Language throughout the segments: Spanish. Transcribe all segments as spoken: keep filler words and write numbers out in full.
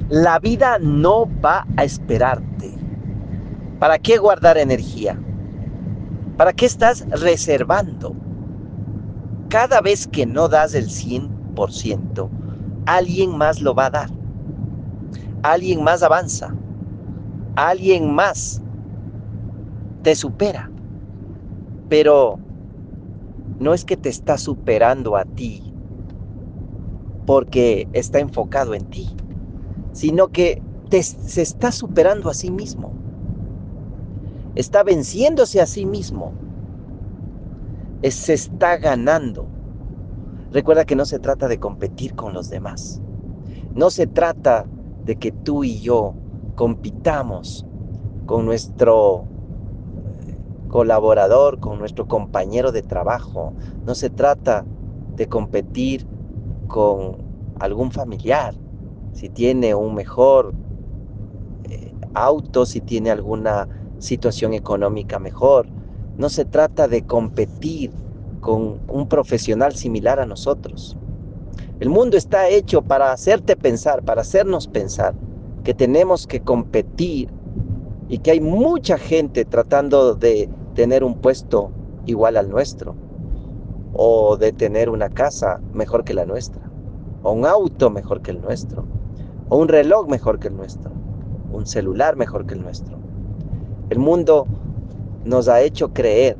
La vida no va a esperarte. ¿Para qué guardar energía? ¿Para qué estás reservando? Cada vez que no das el cien por ciento, alguien más lo va a dar. Alguien más avanza. Alguien más te supera. Pero no es que te está superando a ti porque está enfocado en ti, sino que te, se está superando a sí mismo. Está venciéndose a sí mismo. Es, se está ganando. Recuerda que no se trata de competir con los demás. No se trata de que tú y yo compitamos con nuestro colaborador, con nuestro compañero de trabajo. No se trata de competir con algún familiar, si tiene un mejor eh, auto, si tiene alguna situación económica mejor. No se trata de competir con un profesional similar a nosotros. El mundo está hecho para hacerte pensar, para hacernos pensar que tenemos que competir y que hay mucha gente tratando de tener un puesto igual al nuestro, o de tener una casa mejor que la nuestra, o un auto mejor que el nuestro, o un reloj mejor que el nuestro, un celular mejor que el nuestro. El mundo nos ha hecho creer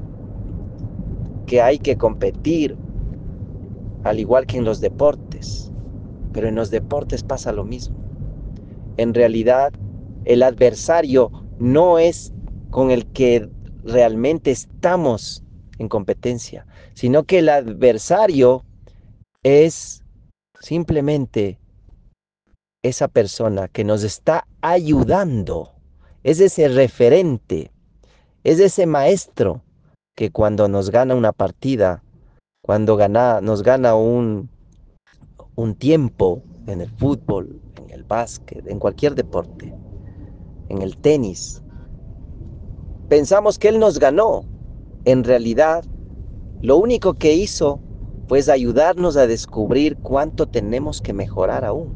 que hay que competir, al igual que en los deportes, pero en los deportes pasa lo mismo. En realidad, el adversario no es con el que realmente estamos en competencia, sino que el adversario es simplemente esa persona que nos está ayudando, es ese referente, es ese maestro que cuando nos gana una partida, cuando gana, nos gana un, un tiempo en el fútbol, en el básquet, en cualquier deporte, en el tenis, pensamos que él nos ganó. En realidad, lo único que hizo fue ayudarnos a descubrir cuánto tenemos que mejorar aún.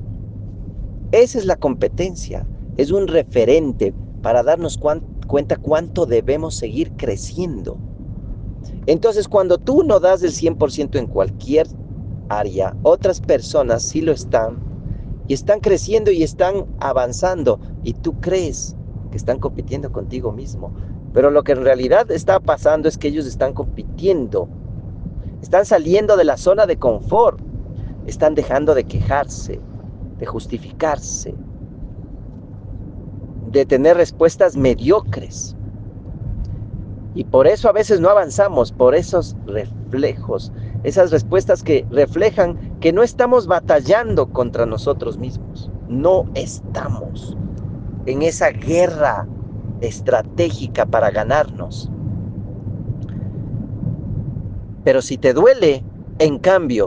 Esa es la competencia, es un referente para darnos cuan, cuenta cuánto debemos seguir creciendo. Entonces, cuando tú no das el cien por ciento en cualquier área, otras personas sí lo están, y están creciendo y están avanzando, y tú crees que están compitiendo contigo mismo. Pero lo que en realidad está pasando es que ellos están compitiendo, están saliendo de la zona de confort, están dejando de quejarse, de justificarse, de tener respuestas mediocres. Y por eso a veces no avanzamos, por esos reflejos, esas respuestas que reflejan que no estamos batallando contra nosotros mismos. No estamos en esa guerra estratégica para ganarnos. Pero si te duele, en cambio,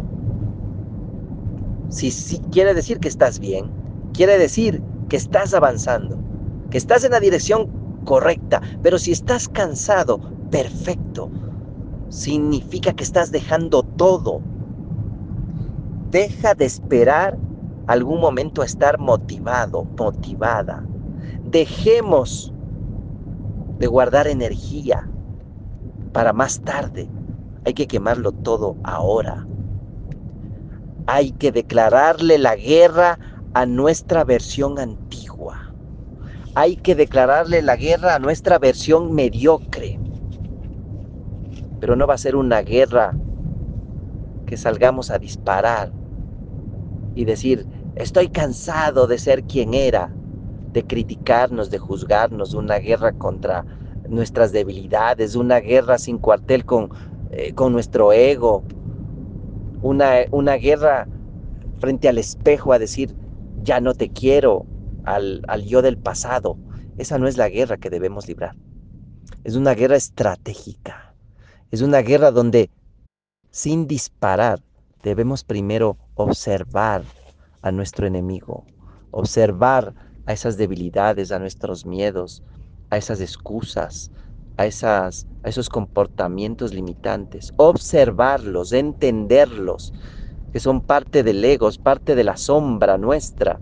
si, si quiere decir que estás bien, quiere decir que estás avanzando, que estás en la dirección correcta. Pero si estás cansado, perfecto, significa que estás dejando todo. Deja de esperar algún momento a estar motivado, motivada. Dejemos de guardar energía para más tarde. Hay que quemarlo todo ahora. Hay que declararle la guerra a nuestra versión antigua. Hay que declararle la guerra a nuestra versión mediocre. Pero no va a ser una guerra que salgamos a disparar y decir, estoy cansado de ser quien era, de criticarnos, de juzgarnos, una guerra contra nuestras debilidades, una guerra sin cuartel con, eh, con nuestro ego, una, una guerra frente al espejo a decir, ya no te quiero, al, al yo del pasado. Esa no es la guerra que debemos librar. Es una guerra estratégica. Es una guerra donde, sin disparar, debemos primero observar a nuestro enemigo, observar a esas debilidades, a nuestros miedos, a esas excusas, a, esas, a esos comportamientos limitantes, observarlos, entenderlos, que son parte del ego, parte de la sombra nuestra,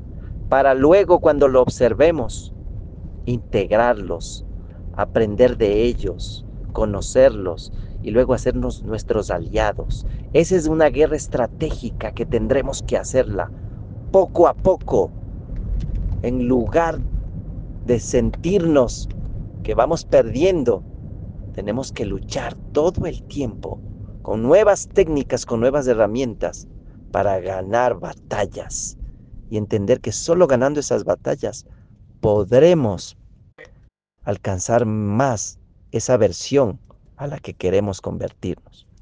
para luego cuando lo observemos, integrarlos, aprender de ellos, conocerlos y luego hacernos nuestros aliados. Esa es una guerra estratégica que tendremos que hacerla poco a poco, en lugar de sentirnos que vamos perdiendo. Tenemos que luchar todo el tiempo con nuevas técnicas, con nuevas herramientas para ganar batallas y entender que solo ganando esas batallas podremos alcanzar más esa versión a la que queremos convertirnos.